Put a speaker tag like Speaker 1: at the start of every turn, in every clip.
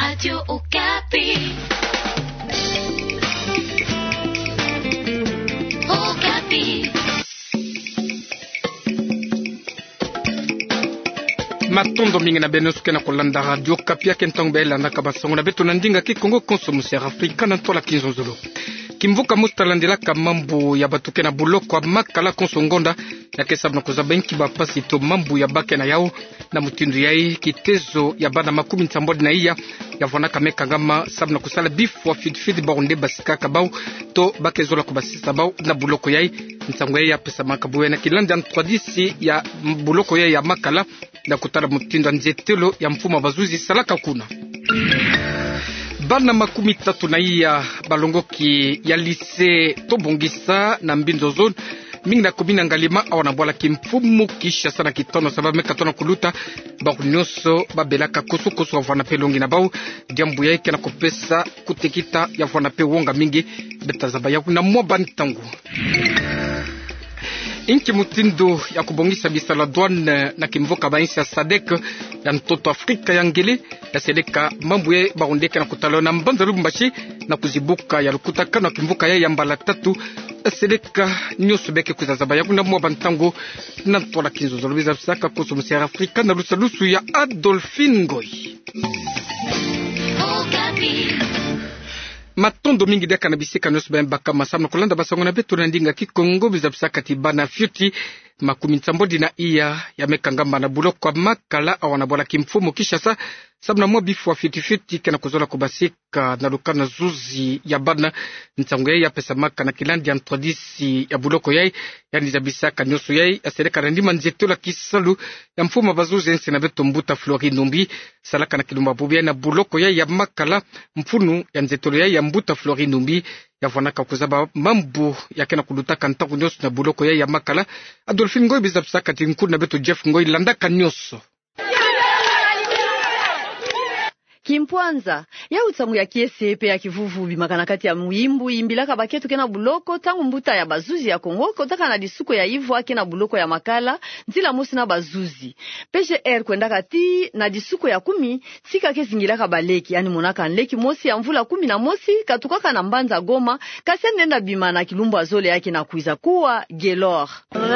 Speaker 1: Radio Okapi. Okapi.
Speaker 2: Matondo mingi na benusuke na kolanda Radio Okapi ya kentangbe na kabasongo na beto na ndinga kikongo konsomusi Afrika na tola kinzonzolo. Kimvuka mustalandela kamambu ya batuke na buloko makala konsongonda ya kesabu na kuzaba inki bapasi to mambu ya bake na yao na mutindu yai kitezo ya bana makumi ntambodi na iya ya vwana kameka ngama sabu na kusala bifu wa fidfidi baunde basika kabau to bake zola kubasisa bau na buloko yai ntango yai ya pesa makabuwe na kilanda ntwadisi ya buloko yai ya makala na kutala mutindu nzetelo ya mfuma bazuzi salaka kuna. Bana makumi tatu na iya balongoki ya lise tobongisa na mbinzo zone mingi na kubina ngalima awana bwala kimfumu kisha sana kitono sababu mekatona kuluta bakunyoso babelaka kusukusu wafana pelongi na bau jambu yake na kupesa kutekita ya wafana pe wonga mingi betazaba ya kuna mwoba nitangu. Inki mutindo ya kubongisa bisala douane na kimvoka bainsi ya Sadek ya mtoto Afrika ya ngele ya sedeka mambuye baundeke na kutalo na mbanza lubumbashi na kuzibuka ya lukutaka na kimvoka ya mbala tatu sedeka nyoso beke kuzazaba ya kuna mwa ntango na tola kinzo zolubiza saka kuso msi Afrika na lusalusu ya Adolphine Ngoy. Matondo mingi deka na bisika nyoso baka masamna kulanda basongo na betu na ndinga kikongo bizabisaka tibana fyuti makumi ntambodi na iya ya mekangamba na buloko makala awana bola kimfumo kisha sa sabna mwa bifu wa fiti kena kuzola kubasika na lukana zuzi ya bana ntango ya pesa maka na kilandi ya ntwadisi ya buloko yai yani zabisaka nyoso yai asereka na ndima nzetula kisalu ya mfumo bazuzi ensi na beto mbuta Flori Numbi salaka na kilumba bubia na buloko yai ya makala mfunu ya nzetolo yai ya mbuta Flori Numbi ya vanaka kuzaba mambu ya kena kulutaka ntango nyoso na buloko yai ya makala Adolphine Ngoy bizabisaka tinkuru na beto Jeff Ngoy landaka nyoso.
Speaker 3: Kimpwanza ya utamu ya kiesepe ya kivuvu bimakana kati ya muimbu imbilaka baketu kena buloko tangu mbuta ya bazuzi ya Kongo kotaka na disuko ya Ivoire kena buloko ya makala ntila musi na bazuzi PGR kwenda kati na disuko ya 10 tika kezingilaka baleki yani monaka nleki mosi ya mvula 10 na mosi katukaka na mbanza Goma kasi nenda bimana kilumbu azole yake na kuiza kuwa Gelor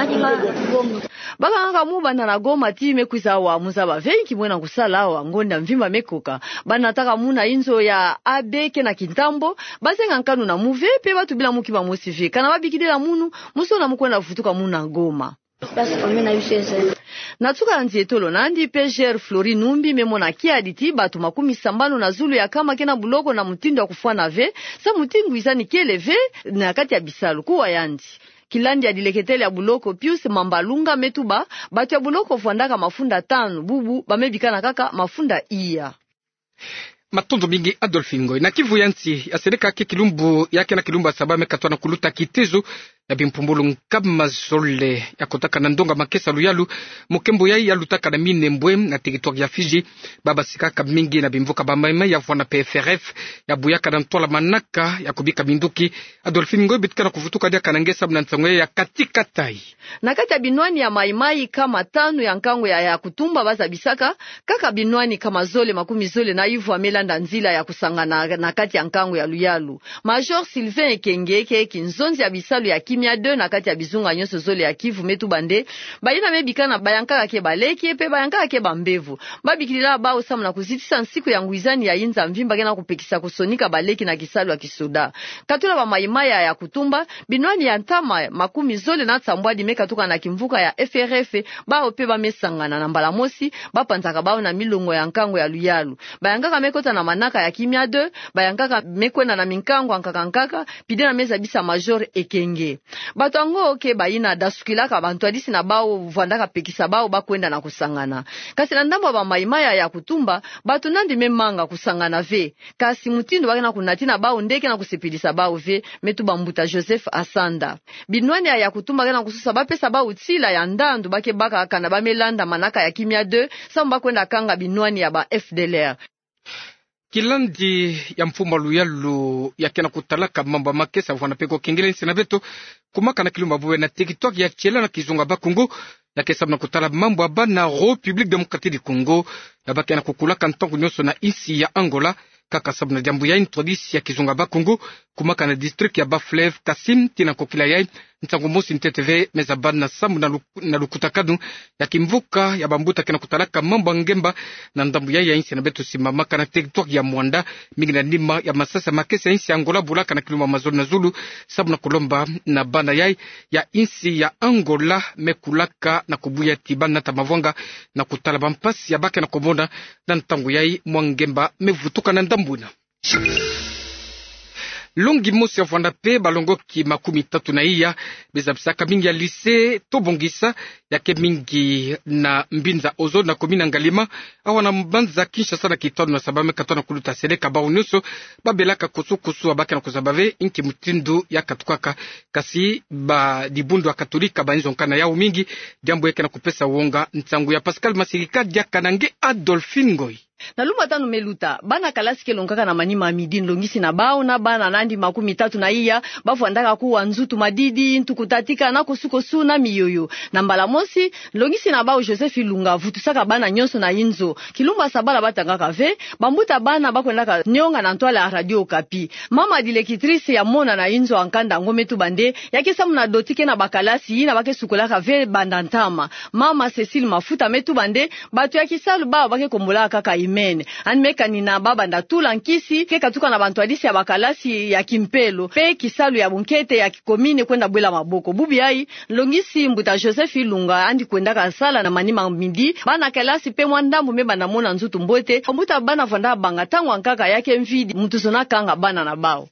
Speaker 3: baka nga mubanda na Goma time kuiza wa muzaba venki mwena kusala wa ngonda mvimba mekoka bana taka muna inzo ya abeke na kintambo basenga nkanu na muve pe batu bila mukiba mosive kana babikidela munu musona mukwenda futuka muna Goma basi komena yusese natuka nzietolo nandi PGR Flori Numbi memona kiaditi batu makumi sambano na zulu ya kama kena buloko na mutindo wa kufana ve sa mutingu izani keleve na kati ya bisalu kuwa yandi kilandi ya dileketele ya buloko Pius Mambalunga metuba batu ya buloko fuandaka mafunda 5 bubu bamebikana kaka mafunda iya.
Speaker 2: Matondo mingi Adolphine Ngoy na Kivu yansi asereka kilumbu yake na kilumba sabame katwana kuluta kitezo ya bimpumbulu nkama zole ya kotaka na ndonga makesa luyalu mukembo yai ya lutaka na mine mbwem na territoire ya Fiji baba sikaka mingi na bimvuka bamaima ya vwana PFRF ya buyaka na ntola manaka ya kubika binduki Adolphine Ngoy bitika na kufutuka dia kanangesa na ntangwe ya katika tai
Speaker 3: na kati ya binwani ya maimai kama 5 ya nkango ya kutumba baza bisaka kaka binwani kama zole makumi zole na Ivoire amelanda nzila ya kusangana na kati ya nkango ya luyalu Major Sylvain Ekengeke kinzonzi ya bisalu ya Kimia 2 na kati ya bizunga nyonso zole ya Kivu metu bande bayina mebikana bayankaka ke baleki pe bayankaka ke bambevu babikilila bao samu na kuzitisa nsiku ya nguizani ya inza mvimba kena kupekisa kusonika baleki na kisalu ya kisoda katula ba maimaya ya kutumba binwani ya ntama makumi zole na tsambwadi mekatuka na kimvuka ya FRF bao pe bamesangana na mbala mosi bapanzaka bao na milongo ya nkango ya luyalu bayankaka mekota na manaka ya Kimia 2 bayankaka mekwena na minkango ankaka pidena meza bisa Major Ekenge bato ango ke bayina dasukilaka bantu adisi na bao vandaka pekisa bao bakwenda na kusangana kasi na ndambo ba maimaya ya kutumba bato nandi memanga kusangana ve kasi mutindo bakena kunatina bao ndeke na kusipilisa bao ve metu bambuta Joseph Asanda binwani ya kutumba kena kususa bapesa bao tila ya ndandu bake baka kana bamelanda manaka ya Kimia 2 samba kwenda kanga binwani ya ba FDLR
Speaker 2: Kilandi ya mfumo luyalu ya kena kutalaka mambo makesa vwana peko kengele nsina beto kumaka na kilumba buwe na TikTok ya chela na kizunga ba Kongo ya kesa na kutala mambo abana République démocratique du Congo ya ba kena kukulaka ntongo nyoso na isi ya Angola kaka sabu na jambu ya introduce ya kizunga ba Kongo kumaka na district ya Baflev Kasim tina kokila ya ntango mosi nteteve mezabana samu na lukutakadu ya kimvuka ya bambuta kena kutalaka mambo ngemba na ndambu ya insi na beto simamaka na territoire ya Mwanda mingi na nima ya masasa makesi ya insi ya Angola bulaka na kiluma mazulu na zulu sabu na kulomba na bana ya insi ya Angola mekulaka na kubuya tibana na tamavonga na kutala bampasi ya bake na komona na ntango yai mwangemba mevutuka na ndambuna. Longi mosi ya vwanda pe balongoki 30 na iya bezabisaka mingi ya lise tobongisa yake mingi na mbinza ozo na komina Ngalima awana mbanza Kinshasa na Kitonu na sabame katona kuluta seleka ba unuso babelaka kusukusu abaka na kuzabave inki mutindu ya katukaka kasi ba dibundu wa katolika banzo nkana yao mingi jambo yake na kupesa uonga ntangu ya Pascal Masirika dia kanange Adolphine Ngoi.
Speaker 3: Na luma tanu meluta bana kalasi ke longaka na manima midin longisi na bao na bana nandi 30 na iya bafu andaka kuwa nzutu madidi ntukutatika na kusukosu na miyoyo na mbala mosi longisi na bao Joseph Ilunga vutusaka bana nyonso na inzo kilumba sabala batangaka ve bambuta bana bakwendaka nyonga na ntwala ya Radio Okapi mama dilekitrice ya mona na inzo ankanda ngometu bande yake samu na dotike na bakalasi na bake sukolaka ve bandantama mama Cecile Mafuta metu bande batu ya kisalu ba bake kombola kaka Amen. Anmeka nina baba ndatula nkisi ke katuka na bantu adisi ya bakalasi ya Kimpelo pe kisalu ya bunkete ya kikomine kwenda bwela maboko bubi ai longisi mbuta Joseph Ilunga andi kwenda kasala na manima mindi bana kalasi pe mwandambu meba na mona nzutu mbote mbuta bana vanda banga tangu ankaka yake mvidi mtu sona kanga bana na bao.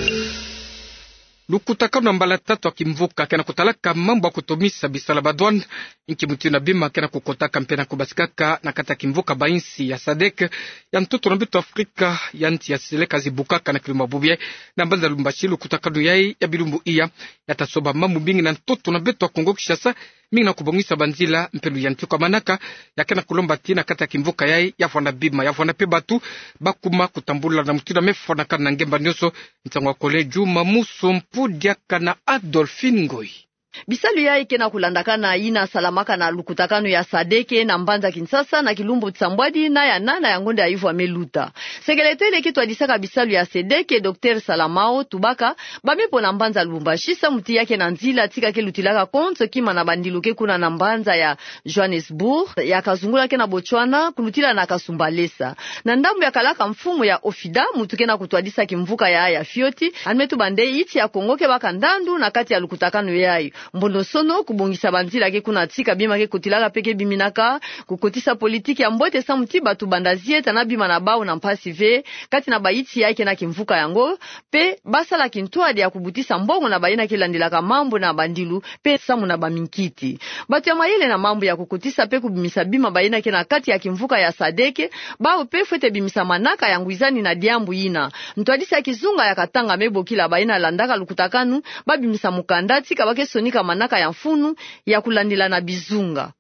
Speaker 2: Lukutaka na mbala tatu akimvuka kena kutalaka mambo ya kutomisa bisala badwan inki mutiu na bima kena kukotaka mpena kubasikaka na kata kimvuka bainsi ya Sadek ya mtoto na bitu Afrika ya nti ya seleka zibukaka na kiluma bubye na mbanza lumbashilu kutakadu yai ya bilumbu iya ya tasoba mambu mingi na mtoto na bitu wa Kongo Kishasa mingi na kubongisa banzila mpelu ya ntuka manaka ya kena kulomba tina kata kimvuka yai ya fwana bima ya fwana pebatu bakuma kutambula na mutiu na mefwana kana ngemba nyoso ntangwa kole Juma Muso Mpudiaka na Adolphine Ngoi.
Speaker 3: Bisalu ya ikena kulandakana ina salamaka na lukutakano ya Sadeke na Mbanza Kinshasa na Kilumbu Tsambwadi na ya nana ya ngonde ya Ivo Ameluta. Sekeletele kitu adisaka bisalu ya Sadeke Dr. Salamao Tubaka bamepo na Mbanza Lubumbashi sa muti yake na nzila tika ke lutilaka konto kima na bandiluke kuna na Mbanza ya Johannesburg ya kazungula ke na Botswana kulutila na Kasumbalesa. Na ndambu ya kalaka mfumu ya Ofida mutuke na kutuadisa kimvuka ya Fioti anmetu bande iti ya Kongo ke baka ndandu na kati ya lukutakano ya mbondo sono kubongisa banzila ke kuna tika bima ke kutilaka peke biminaka kukotisa politiki ya mbote sa muti batu bandazie tana bima na bao na mpasi ve kati na baiti yake na kimvuka yango pe basala kintuadi ya kubutisa mbongo na baina kilandilaka mambo na bandilu pe samu na baminkiti batu ya mayele na mambo ya kukotisa pe kubimisa bima baina ke na kati ya kimvuka ya Sadeke bao pe fwete bimisa manaka ya Ngwizani na Diambu ina ntuadisa ya kizunga ya Katanga mebo kila baina landaka lukutakanu babimisa mukandati kabake sonika manaka ya mfunu ya kulandila na bizunga.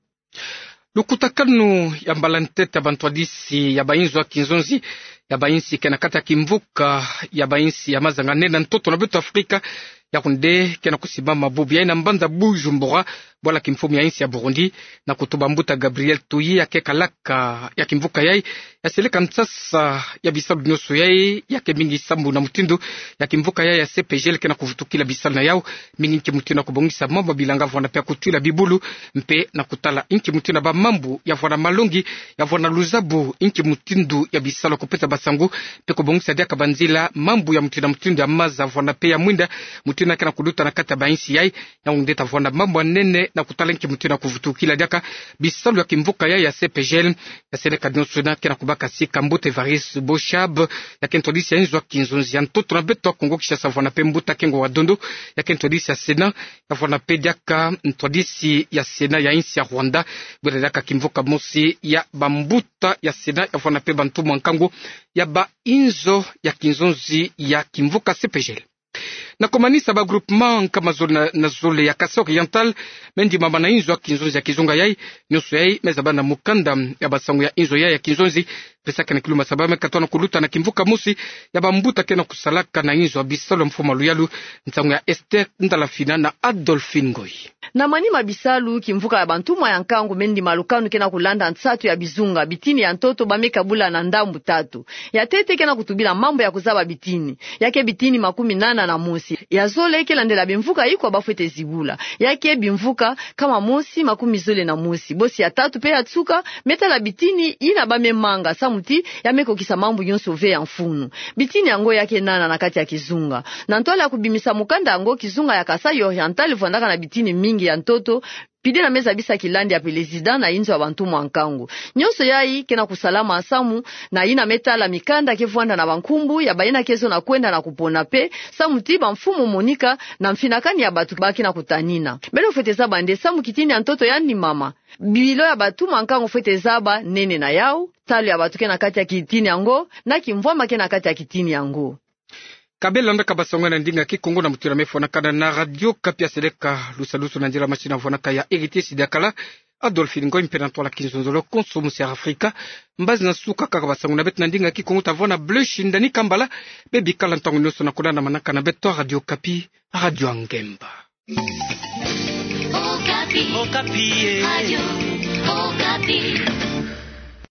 Speaker 2: Lukutakanu ya mbalantete bantwadisi ya bainzo wa Kinzonzi ya bainsi kena kata kimvuka ya bainsi ya mazangane na ntoto na bitu Afrika ya kunde kena kusimama bubi ya ina Mbanza Bujumbura bola kimfumu ya insi ya Burundi na kutuba mbuta Gabriel Tuyi ya kekalaka ya kimvuka yai ya seleka msasa ya bisalu nyoso yai ya kemingi sambu na mutindu ya kimvuka yai ya CPGL kena kufutukila bisalu na yao mingi inki mutindu na kubongisa mambo bilanga vwana pia kutuila bibulu mpe na kutala inki mutindu na ba mambu ya vwana malongi ya vwana luzabu inki mutindu ya bisalu kupeta basangu pe kubongisa dia kabanzila mambu ya mutindu ya maza vwana pia mwinda mutindu na kena kuduta na kata bainsi yai ya undeta vwana mambu anene na kutalenki mutina kuvutukila diaka bisalu ya kimvuka ya CPGL ya seleka dinosuna kena kubaka sika mbute Varis Boshab ya kentodisi ya inzo Kinzonzi ya ntoto na beto wa Kongo Kishasa vwana pe mbuta kengo wadondo ya kentodisi ya Sena ya vwana pe diaka ntodisi ya Sena ya insi ya Rwanda bwele diaka kimvuka mosi ya bambuta ya Sena ya vwana pe bantumu wankango ya ba inzo ya Kinzonzi ya kimvuka CPGL. Na komanisa ba groupement kama zone na zole ya Kasai Oriental mendi mama na inzo ya Kinzonzi ya kizunga yai nyoso yai meza bana mukanda ya basangu ya inzo yai ya Kinzonzi pesa kana kiluma sababu katona kuluta na kimvuka musi ya bambuta kena kusalaka na inzo Bisalo mfoma Luyalu ntango ya Esther Ndalafina na Adolphine Ngoi
Speaker 3: na manima Bisalu kimvuka ya bantuma ya nkangu mendi malukanu kena kulanda nsatu ya bizunga bitini ya ntoto bamekabula na ndambu 3 ya tete kena kutubila mambo ya kuzaba bitini yake bitini 80 na musi ya zole kela ndela bimvuka iko bafete zigula yake bimvuka kama musi 10 na musi bosi ya 3 pe ya tsuka metala bitini ina bamemanga samuti yameko kisa mambo yonso ve ya mfunu bitini yango yake nana na kati ya kizunga na ntola ya kubimisa mukanda yango kizunga ya Kasai Oriental vondaka na bitini mingi ya ntoto pide na meza bisa kilandi ya pelezida na inzo ya bantu mwankangu nyonso yai kena kusalama asamu na ina metala mikanda kevwanda na bankumbu ya baina kezo na kwenda na kupona pe samuti mfumu monika na mfinakani ya batu baki na kutanina belo fete zaba nde samu kitini ya ntoto yani mama bilo ya batu mwankangu fete zaba nene na yao talo ya batu kena kati ya kitini yango na kimvwama kena kati ya kitini yango
Speaker 2: Kabela ndaka basonga na ndinga kikongo na mutira mefona kada na radio kapia seleka lusalusu na njira machina vonaka ya Héritier Sidakala Adolphine Ngoi mpenanto la kinzonzolo konsomu ya Afrika mbazi na suka kaka basango na betu na ndinga kikongo tavona bleu shindani kambala bebi kala ntango nyoso na kula na manaka na betu radio kapi radio Angemba
Speaker 1: Okapi. Okapi. Radio Okapi.